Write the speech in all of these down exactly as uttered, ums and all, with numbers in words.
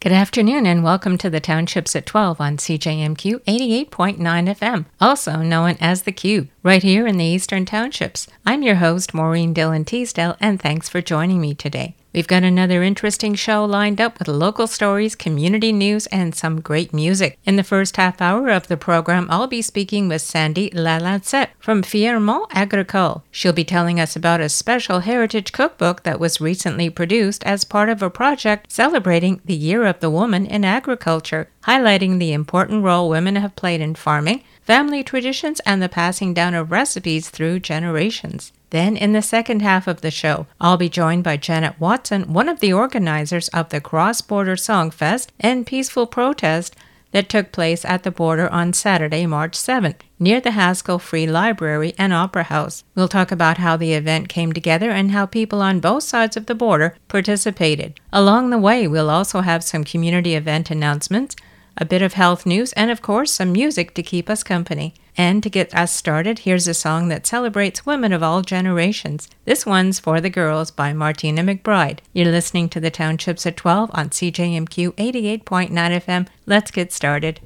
Good afternoon and welcome to the Townships at twelve on C J M Q eighty-eight point nine F M, also known as The Cube, right here in the Eastern Townships. I'm your host, Maureen Dillon Teasdale, and thanks for joining me today. We've got another interesting show lined up with local stories, community news, and some great music. In the first half hour of the program, I'll be speaking with Sandy Lalancette from Fiermont Agricole. She'll be telling us about a special heritage cookbook that was recently produced as part of a project celebrating the Year of the Woman in Agriculture, highlighting the important role women have played in farming, family traditions, and the passing down of recipes through generations. Then, in the second half of the show, I'll be joined by Janet Watson, one of the organizers of the Cross-Border Song Fest and peaceful protest that took place at the border on Saturday, March seventh, near the Haskell Free Library and Opera House. We'll talk about how the event came together and how people on both sides of the border participated. Along the way, we'll also have some community event announcements, a bit of health news, and of course, some music to keep us company. And to get us started, here's a song that celebrates women of all generations. This one's For the Girls by Martina McBride. You're listening to the Townships at twelve on C J M Q eighty-eight point nine F M. Let's get started.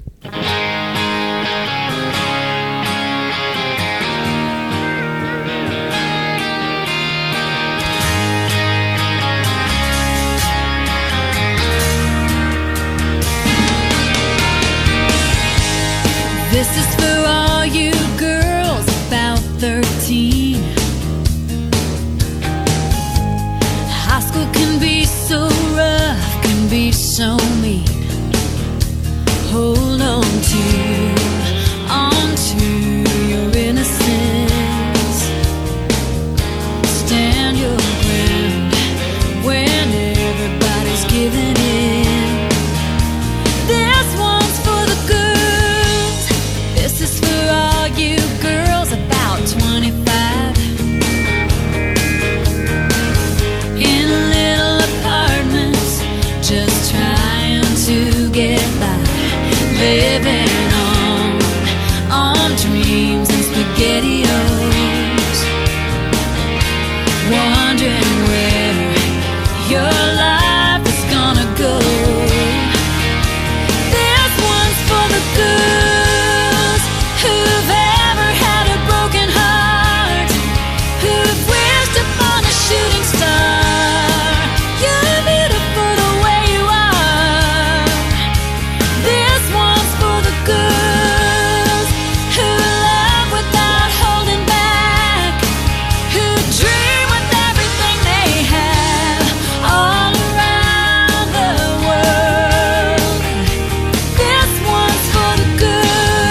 This is for all you girls about thirteen. High school can be so rough, can be so mean. Hold on to, on to your innocence. Stand your ground when everybody's giving in. This one's for the girls. This is for all you girls about twenty-five, in little apartments, just trying to get by, living on, on dreams and SpaghettiOs, wondering where your life is gonna go. This one's for the good who've ever had a broken heart, who've wished upon a shooting star. You're beautiful the way you are. This one's for the girls who love without holding back, who dream with everything they have all around the world. This one's for the girls.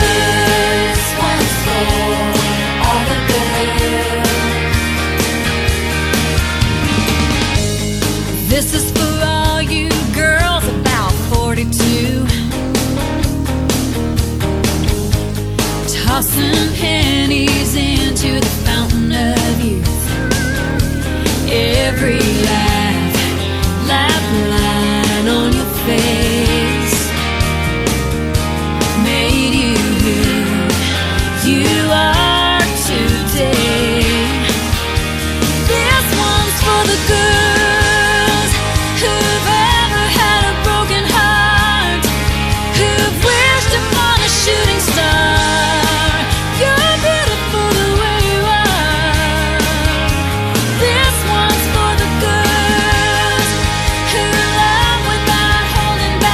This is for all you girls about forty-two, tossing pennies into the fountain of youth. Every laugh, laugh line on your face made you who you are today. This one's for the girls who've ever had a broken heart, who've wished upon a shooting star. You're beautiful the way you are. This one's for the girls who love without holding back.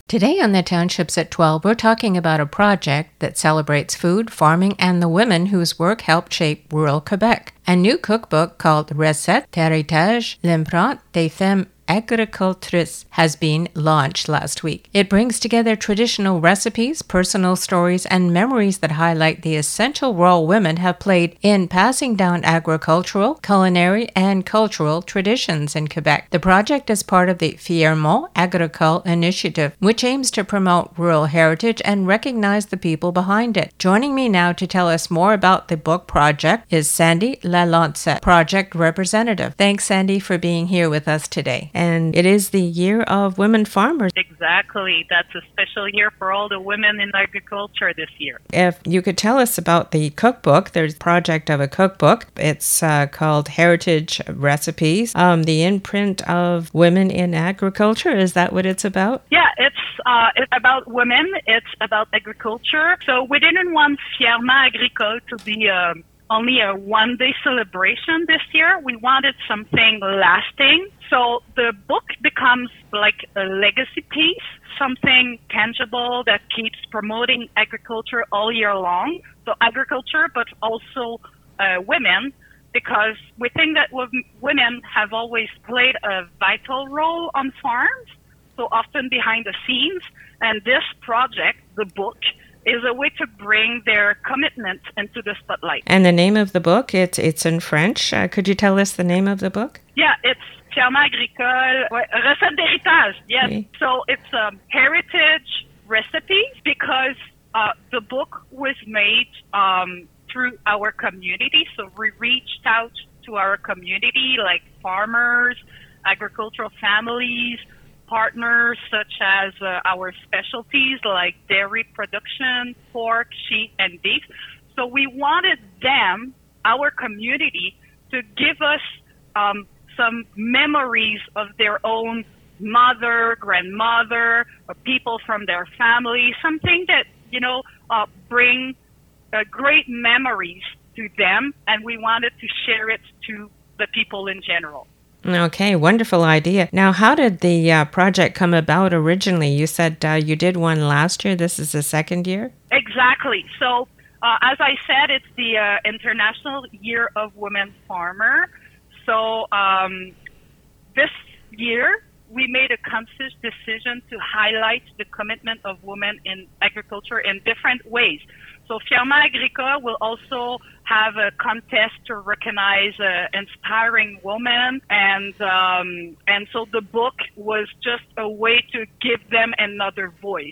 Today on the Townships at twelve, we're talking about a project that celebrates food, farming, and the women whose work helped shape rural Quebec. A new cookbook called Recettes d'Héritage, l'empreinte des femmes agricultrices has been launched last week. It brings together traditional recipes, personal stories, and memories that highlight the essential role women have played in passing down agricultural, culinary, and cultural traditions in Quebec. The project is part of the Fièrement Agricole initiative, which aims to promote rural heritage and recognize the people behind it. Joining me now to tell us more about the book project is Sandy Lalonce, project representative. Thanks, Sandy, for being here with us today. And it is the year of women farmers. Exactly. That's a special year for all the women in agriculture this year. If you could tell us about the cookbook, there's a project of a cookbook. It's uh, called Heritage Recipes, um, the imprint of women in agriculture. Is that what it's about? Yeah, it's, uh, it's about women. It's about agriculture. So we didn't want Fièrement Agricole to be a only a one-day celebration this year. We wanted something lasting. So the book becomes like a legacy piece, something tangible that keeps promoting agriculture all year long. So agriculture, but also uh, women, because we think that women have always played a vital role on farms, so often behind the scenes. And this project, the book, is a way to bring their commitment into the spotlight. And the name of the book, it's it's in French. Uh, could you tell us the name of the book? Yeah, it's Fièrement Agricole, ouais, Recettes d'Héritage, yes. Okay. So it's um, heritage recipes because uh, the book was made um, through our community. So we reached out to our community, like farmers, agricultural families, partners such as uh, our specialties like dairy production, pork, sheep, and beef. So we wanted them, our community, to give us um, some memories of their own mother, grandmother, or people from their family, something that, you know, uh, bring uh, great memories to them, and we wanted to share it to the people in general. Okay, wonderful idea. Now, how did the uh, project come about originally? You said uh, you did one last year. This is the second year? Exactly. So, uh, as I said, it's the uh, International Year of Women Farmer. So, um, this year, we made a conscious decision to highlight the commitment of women in agriculture in different ways. So Fièrement Agricole will also have a contest to recognize uh, inspiring women, and um, and so the book was just a way to give them another voice.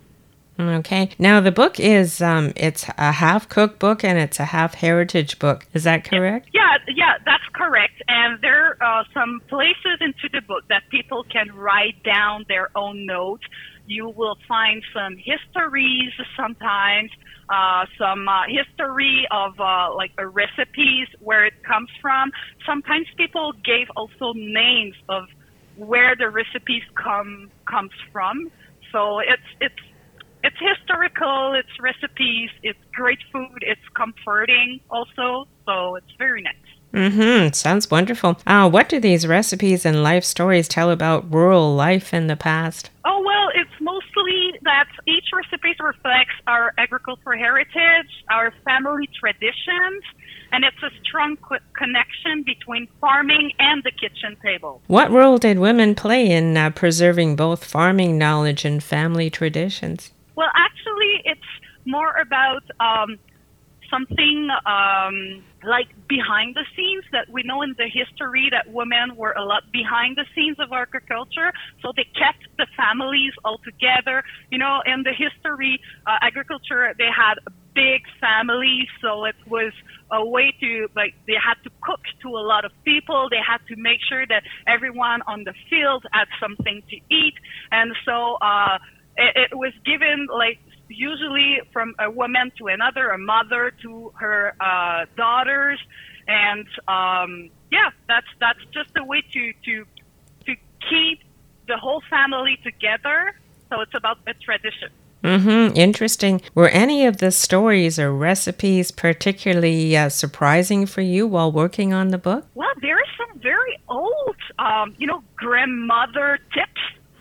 Okay. Now the book is um, it's a half cookbook and it's a half heritage book. Is that correct? Yeah, yeah, that's correct. And there are some places into the book that people can write down their own notes. You will find some histories sometimes, uh, some uh, history of uh, like uh, recipes, where it comes from. Sometimes people gave also names of where the recipes come comes from. So it's it's it's historical, it's recipes, it's great food, it's comforting also. So it's very nice. Mm-hmm. Sounds wonderful. Uh, what do these recipes and life stories tell about rural life in the past? Oh, well, it's mostly that each recipe reflects our agricultural heritage, our family traditions, and it's a strong co- connection between farming and the kitchen table. What role did women play in uh, preserving both farming knowledge and family traditions? Well, actually, it's more about um, something um, like behind the scenes, that we know in the history that women were a lot behind the scenes of agriculture. So they kept the families all together. You know, in the history, uh, agriculture, they had big families. So it was a way to, like, they had to cook to a lot of people. They had to make sure that everyone on the field had something to eat. And so uh, it, it was given, like, usually from a woman to another, a mother to her uh, daughters, and um, yeah, that's that's just a way to to to keep the whole family together. So it's about a tradition. Mm-hmm. Interesting. Were any of the stories or recipes particularly uh, surprising for you while working on the book? Well, there are some very old, um, you know, grandmother tips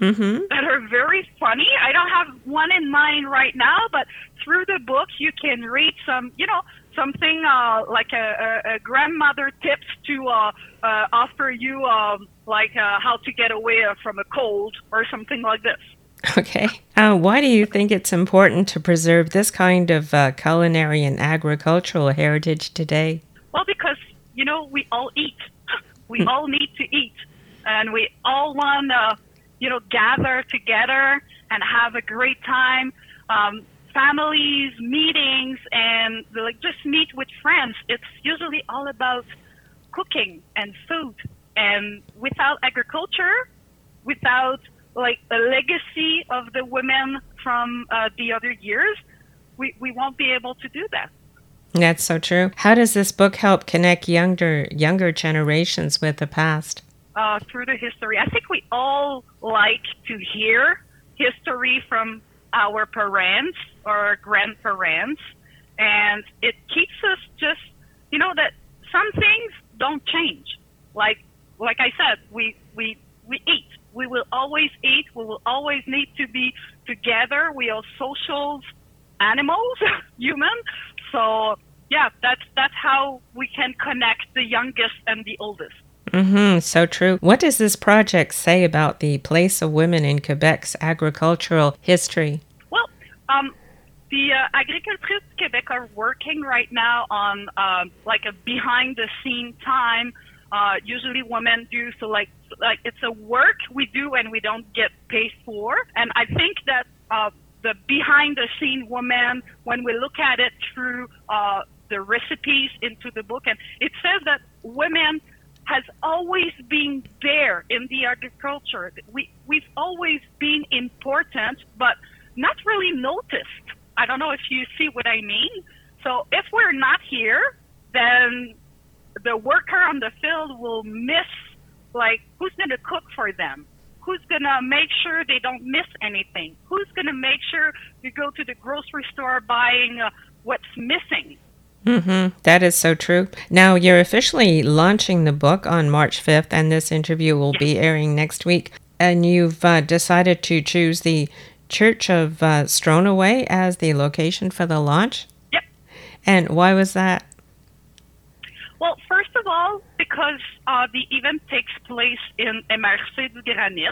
Mm-hmm. that are very funny. I don't have one in mind right now, but through the book you can read some, you know, something uh, like a, a, a grandmother tips to uh, uh, offer you, um, like uh, how to get away from a cold or something like this. Okay. Uh, why do you think it's important to preserve this kind of uh, culinary and agricultural heritage today? Well, because, you know, we all eat. We all need to eat. And we all want to, you know, gather together and have a great time. Um, families, meetings, and like just meet with friends. It's usually all about cooking and food. And without agriculture, without like a legacy of the women from uh, the other years, we, we won't be able to do that. That's so true. How does this book help connect younger younger generations with the past? Uh, through the history. I think we all like to hear history from our parents or grandparents, and it keeps us just, you know, that some things don't change. Like like I said, we we we eat. We will always eat. We will always need to be together. We are social animals, human. So yeah, that's that's how we can connect the youngest and the oldest. Mm-hmm, so true. What does this project say about the place of women in Quebec's agricultural history? Well, um, the uh, Agricultrices Québec are working right now on uh, like a behind-the-scene time. Uh, usually, women do so. Like, like it's a work we do and we don't get paid for. And I think that uh, the behind-the-scene woman, when we look at it through uh, the recipes into the book, and it says that women has always been there in the agriculture. We, we've always been important, but not really noticed. I don't know if you see what I mean. So if we're not here, then the worker on the field will miss, like, who's going to cook for them? Who's going to make sure they don't miss anything? Who's going to make sure you go to the grocery store buying uh, what's missing? Mm-hmm. That is so true. Now, you're officially launching the book on March fifth, and this interview will be airing next week. And you've uh, decided to choose the Church of uh, Stronaway as the location for the launch? Yep. And why was that? Well, first of all, because uh, the event takes place in M R C du Granit.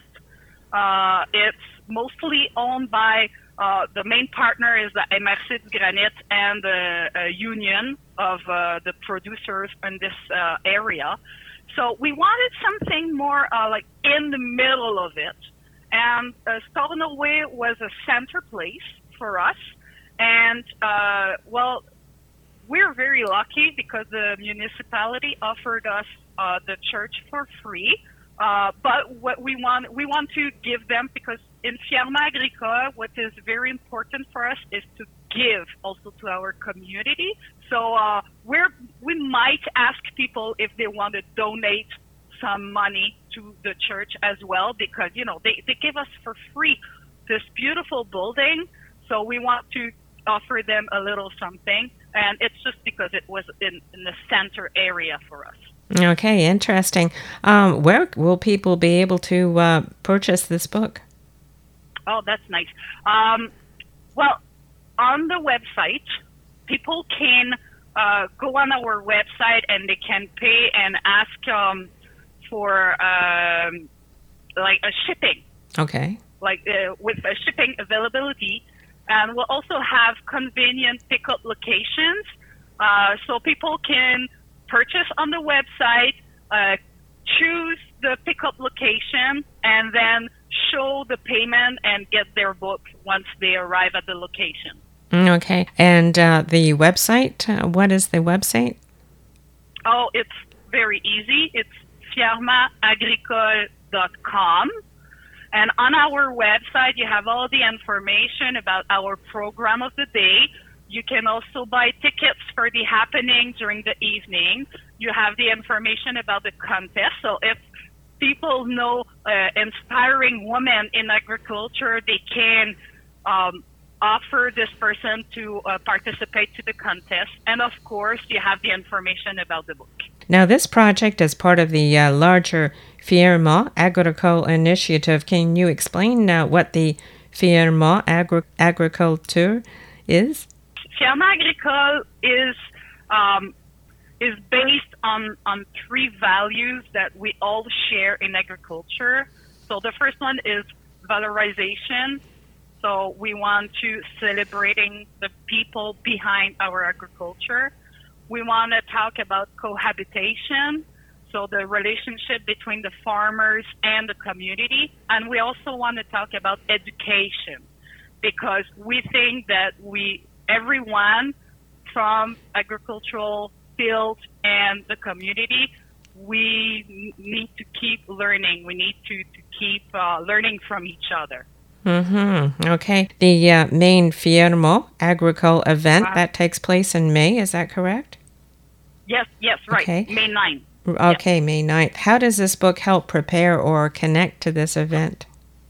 Uh, it's mostly owned by Uh, the main partner is the M R C du Granit and the uh, union of uh, the producers in this uh, area. So we wanted something more uh, like in the middle of it. And uh, Stornoway was a center place for us. And, uh, well, we're very lucky because the municipality offered us uh, the church for free. Uh, but what we want, we want to give them, because in Fièrement Agricole, what is very important for us is to give also to our community. So uh, we're, we might ask people if they want to donate some money to the church as well, because, you know, they, they give us for free this beautiful building. So we want to offer them a little something. And it's just because it was in, in the center area for us. Okay, interesting. Um, where will people be able to uh, purchase this book? Oh, that's nice. Um, well, on the website, people can uh, go on our website and they can pay and ask um, for um, like a shipping, Okay. like uh, with a shipping availability. And we'll also have convenient pickup locations, uh, so people can purchase on the website, uh, choose the pickup location, and then show the payment and get their book once they arrive at the location. Okay. And uh, the website, uh, what is the website? Oh, it's very easy. It's fièrement agricole dot com. And on our website, you have all the information about our program of the day. You can also buy tickets for the happening during the evening. You have the information about the contest. So if people know uh, inspiring women in agriculture, they can um, offer this person to uh, participate to the contest. And of course, you have the information about the book. Now, this project is part of the uh, larger Fièrement Agricole initiative. Can you explain uh, what the Fièrement Agri- Agriculture is? Fièrement Agricole is um, is based on, on three values that we all share in agriculture. So the first one is valorization. So we want to celebrating the people behind our agriculture. We want to talk about cohabitation, so the relationship between the farmers and the community. And we also want to talk about education, because we think that we, everyone from agricultural field and the community, we need to keep learning. We need to, to keep uh, learning from each other. Mm-hmm. Okay. The uh, main Fièrement Agricole event, uh, that takes place in May, is that correct? Yes, yes, right. Okay. May ninth. Okay, yes. May ninth. How does this book help prepare or connect to this event?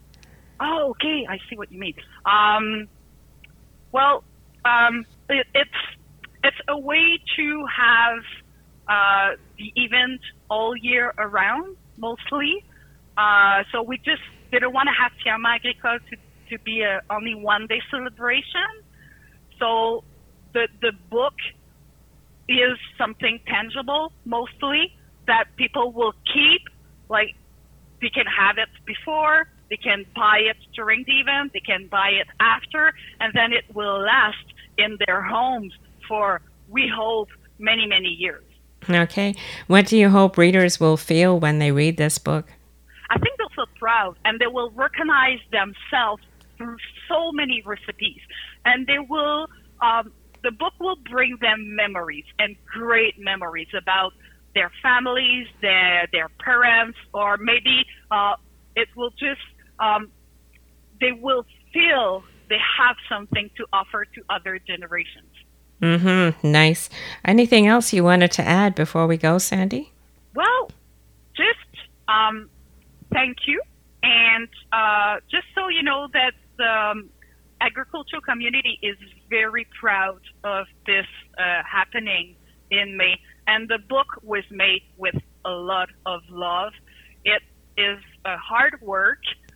Oh, okay. I see what you mean. Um, well, um, it, it's it's a way to have uh, the event all year around, mostly. Uh, so we just didn't want to have Fièrement Agricole to, to be a only one-day celebration. So the the book is something tangible, mostly, that people will keep. Like, they can have it before, they can buy it during the event, they can buy it after, and then it will last in their homes for, we hope, many, many years. Okay. What do you hope readers will feel when they read this book? I think they'll feel proud, and they will recognize themselves through so many recipes. And they will, um, the book will bring them memories, and great memories about their families, their their parents, or maybe uh, it will just, um, they will feel they have something to offer to other generations. Mm-hmm. Nice. Anything else you wanted to add before we go, Sandy? Well, just um, thank you. And uh, just so you know that the um, agricultural community is very proud of this uh, happening in May. And the book was made with a lot of love. It is a hard work,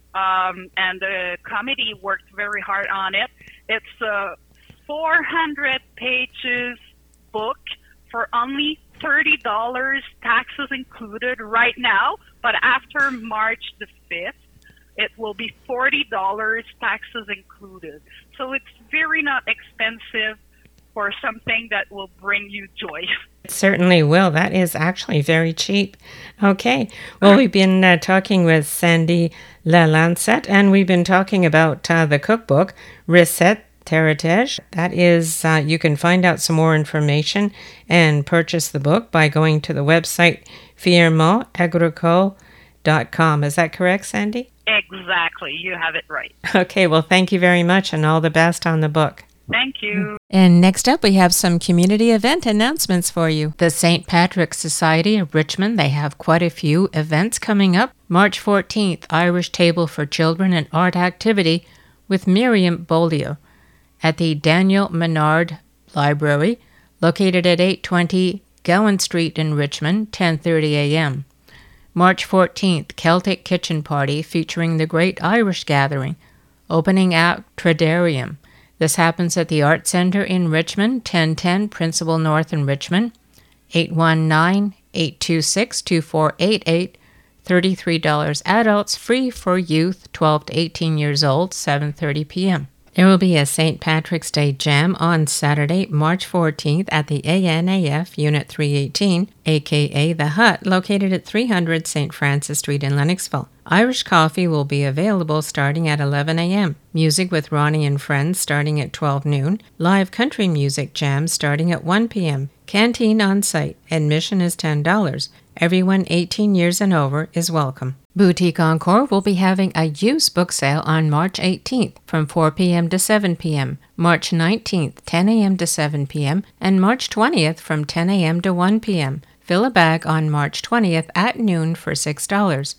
um, and the committee worked very hard on it. It's a four hundred pages book for only thirty dollars, taxes included right now, but after March the fifth, it will be forty dollars, taxes included. So it's very not expensive for something that will bring you joy. It certainly will. That is actually very cheap. Okay. Well, we've been uh, talking with Sandy Lalancette, and we've been talking about uh, the cookbook, Recette Heritage. That is, uh, you can find out some more information and purchase the book by going to the website fièrement agricole dot com. Is that correct, Sandy? Exactly. You have it right. Okay. Well, thank you very much, and all the best on the book. Thank you. And next up, we have some community event announcements for you. The Saint Patrick's Society of Richmond, they have quite a few events coming up. March fourteenth, Irish Table for Children and Art Activity with Miriam Beaulieu at the Daniel Menard Library, located at eight twenty Gowan Street in Richmond, ten thirty a.m. March fourteenth, Celtic Kitchen Party featuring the Great Irish Gathering, opening at Tradarium. This happens at the Art Center in Richmond, ten ten Principal North in Richmond, eight one nine, eight two six, two four eight eight, thirty-three dollars adults, free for youth twelve to eighteen years old, seven thirty p.m. There will be a Saint Patrick's Day Jam on Saturday, March fourteenth at the A N A F Unit three eighteen, aka The Hut, located at three hundred Saint Francis Street in Lennoxville. Irish coffee will be available starting at eleven a.m. Music with Ronnie and Friends starting at twelve noon. Live country music jam starting at one p.m. Canteen on site. Admission is ten dollars. Everyone eighteen years and over is welcome. Boutique Encore will be having a used book sale on March eighteenth from four p.m. to seven p.m., March nineteenth, ten a.m. to seven p.m., and March twentieth from ten a.m. to one p.m. Fill a bag on March twentieth at noon for six dollars.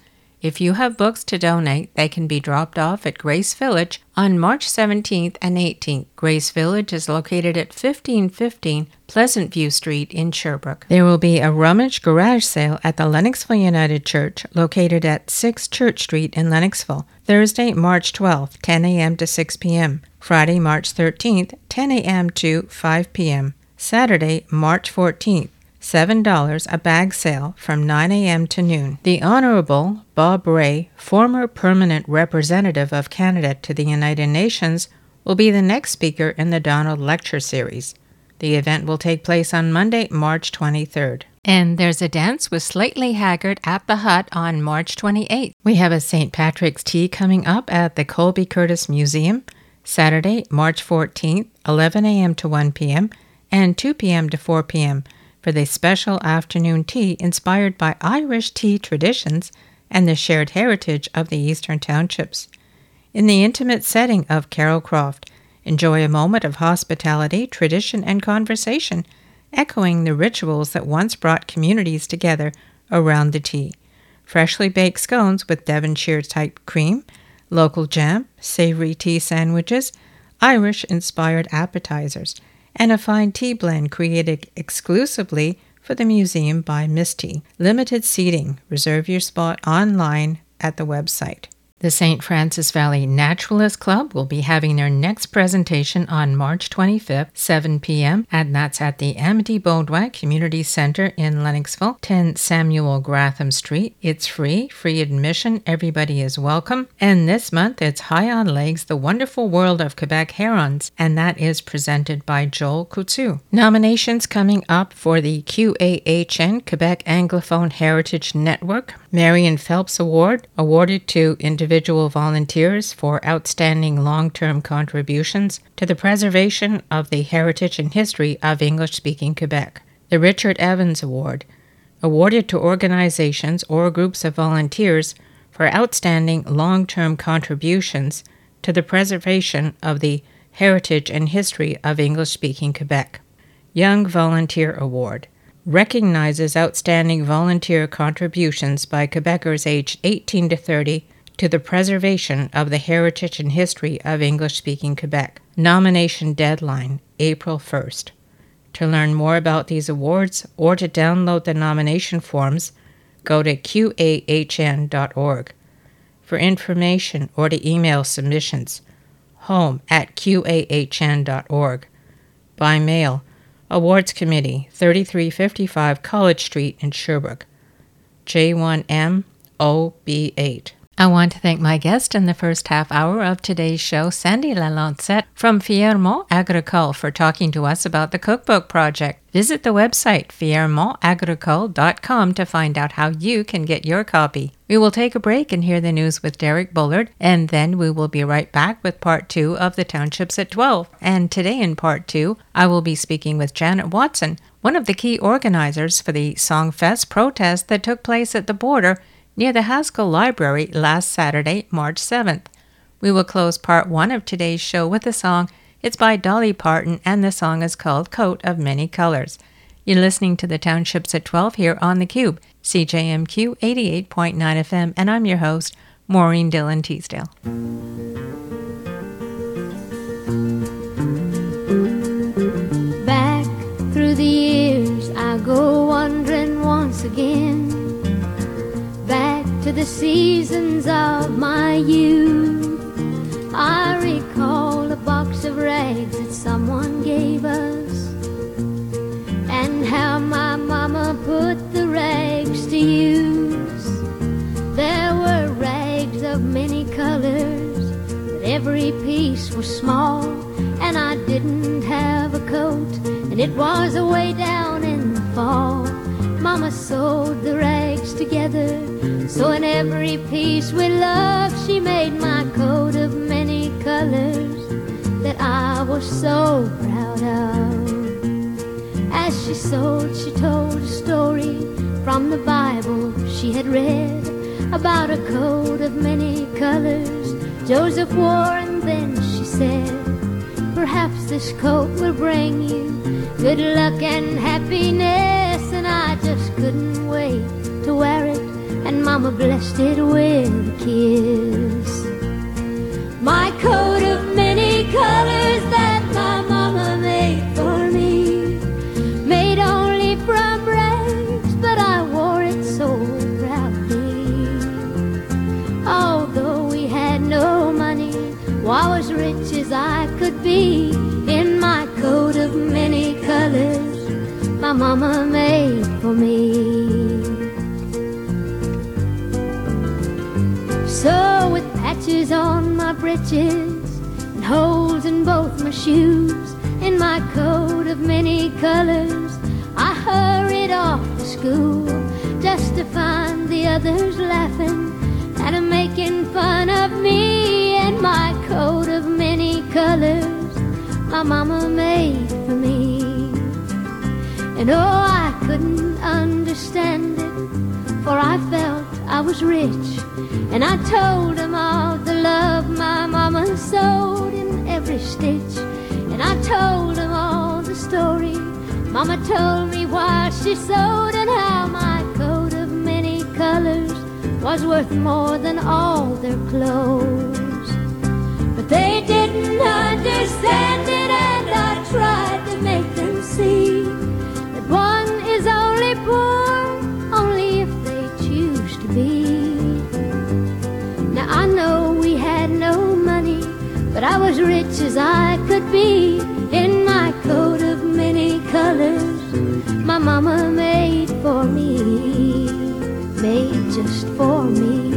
If you have books to donate, they can be dropped off at Grace Village on March seventeenth and eighteenth. Grace Village is located at fifteen fifteen Pleasant View Street in Sherbrooke. There will be a rummage garage sale at the Lennoxville United Church, located at six Church Street in Lennoxville, Thursday, March twelfth, ten a.m. to six p.m., Friday, March thirteenth, ten a.m. to five p.m., Saturday, March fourteenth, seven dollars a bag sale from nine a.m. to noon. The Honorable Bob Ray, former permanent representative of Canada to the United Nations, will be the next speaker in the Donald Lecture Series. The event will take place on Monday, March twenty-third. And there's a dance with Slightly Haggard at the Hut on March twenty-eighth. We have a Saint Patrick's Tea coming up at the Colby Curtis Museum, Saturday, March fourteenth, eleven a.m. to one p.m., and two p.m. to four p.m., for the special afternoon tea inspired by Irish tea traditions and the shared heritage of the Eastern Townships. In the intimate setting of Carol Croft, enjoy a moment of hospitality, tradition, and conversation, echoing the rituals that once brought communities together around the tea. Freshly baked scones with Devonshire-type cream, local jam, savory tea sandwiches, Irish-inspired appetizers, and a fine tea blend created exclusively for the museum by Miss Tea. Limited seating. Reserve your spot online at the website. The Saint Francis Valley Naturalist Club will be having their next presentation on March twenty-fifth, seven p.m., and that's at the Amity Baudouin Community Center in Lennoxville, ten Samuel Gratham Street. It's free, free admission, everybody is welcome. And this month it's High on Legs, The Wonderful World of Quebec Herons, and that is presented by Joel Coutu. Nominations coming up for the Q A H N Quebec Anglophone Heritage Network. Marion Phelps Award, awarded to individual volunteers for outstanding long-term contributions to the preservation of the heritage and history of English-speaking Quebec. The Richard Evans Award, awarded to organizations or groups of volunteers for outstanding long-term contributions to the preservation of the heritage and history of English-speaking Quebec. Young Volunteer Award, recognizes outstanding volunteer contributions by Quebecers aged eighteen to thirty to the preservation of the heritage and history of English-speaking Quebec. Nomination deadline, April first. To learn more about these awards or to download the nomination forms, go to q a h n dot org. For information or to email submissions, home at q a h n dot org. By mail, Awards Committee, thirty-three fifty-five College Street in Sherbrooke, J one M O B eight. I want to thank my guest in the first half hour of today's show, Sandy Lalancette from Fiermont Agricole, for talking to us about the cookbook project. Visit the website fiermont agricole dot com to find out how you can get your copy. We will take a break and hear the news with Derek Bullard, and then we will be right back with part two of the Townships at twelve. And today in part two, I will be speaking with Janet Watson, one of the key organizers for the Songfest protest that took place at the border near the Haskell Library last Saturday, March seventh. We will close part one of today's show with a song. It's by Dolly Parton, and the song is called Coat of Many Colors. You're listening to the Townships at twelve here on The Cube, C J M Q eighty-eight point nine F M, and I'm your host, Maureen Dillon Teasdale. Back through the years I go wandering once again, back to the seasons of my youth. I recall a box of rags that someone gave us, and how my mama put the rags to use. There were rags of many colors, but every piece was small, and I didn't have a coat, and it was away down in the fall. Mama sewed the rags together, so in every piece with love she made my coat of many colors that I was so proud of. As she sewed, she told a story from the Bible she had read about a coat of many colors Joseph wore, and then she said, perhaps this coat will bring you good luck and happiness. And I just couldn't wait to wear it and Mama blessed it with a kiss. My coat of many colors that my Mama made for me, made only from rags, but I wore it so proudly. Although we had no money, I was rich as I could be, in my coat of many colors my Mama made for me. So with patches on my breeches and holes in both my shoes, in my coat of many colors I hurried off to school, just to find the others laughing and making fun of me, in my coat of many colors my Mama made for me. And oh, I couldn't understand it, for I felt I was rich, and I told them all the love my Mama sewed in every stitch. And I told them all the story Mama told me while she sewed, and how my coat of many colors was worth more than all their clothes. But they didn't understand it, and I tried to make them see that one is only poor only if they choose to be. Now I know we had no money, but I was rich as I could be, in my coat of many colors my Mama made for me, made just for me.